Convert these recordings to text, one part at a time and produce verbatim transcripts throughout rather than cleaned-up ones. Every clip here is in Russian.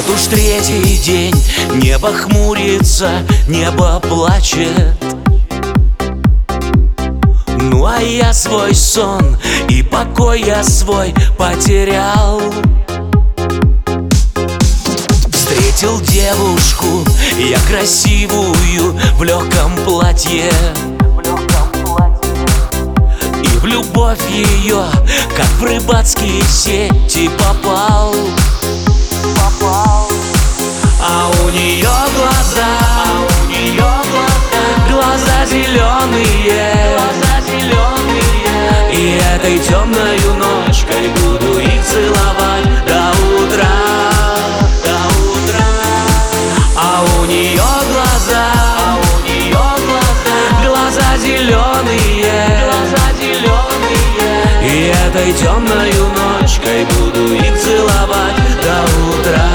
Вот уж третий день, небо хмурится, небо плачет. Ну а я свой сон и покой я свой потерял. Встретил девушку, я красивую, в легком платье. И в любовь ее, как в рыбацкие сети, попал. А у нее глаза, а у нее глаза, глаза зеленые, глаза зеленые. И этой темною ночкой буду их целовать до утра, до утра. А у нее глаза, а у нее глаза, глаза зеленые, глаза зеленые. И этой темною ночкой буду их целовать до утра.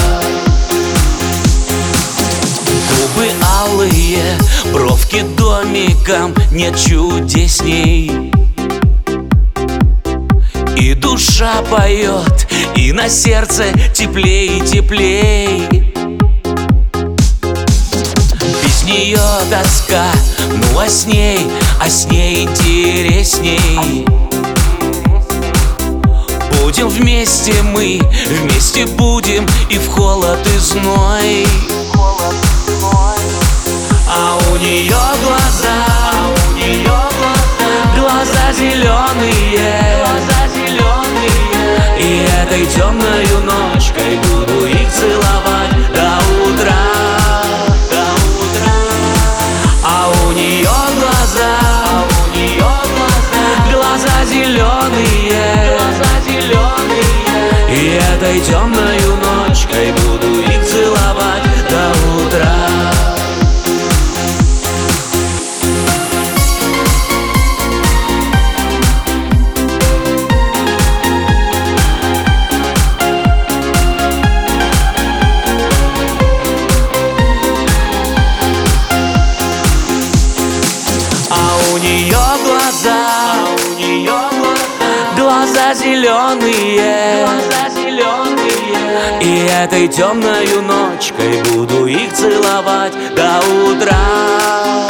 Губы алые, бровки домиком, нет чудесней. И душа поет, и на сердце теплей и теплей. Без нее тоска, ну а с ней, а с ней интересней. Будем вместе мы, вместе будем и в холод, и зной. А у нее глаза, а у нее глаза, глаза зеленые, глаза зеленые. И этой темною ночкой буду их целовать до утра, до утра. А у нее глаза, а у нее глаза, глаза зеленые, глаза зеленые. И этой темною ночкой буду их целовать до утра. У нее глаза, у нее глаза, глаза зеленые, глаза зеленые. И этой темною ночкой буду их целовать до утра.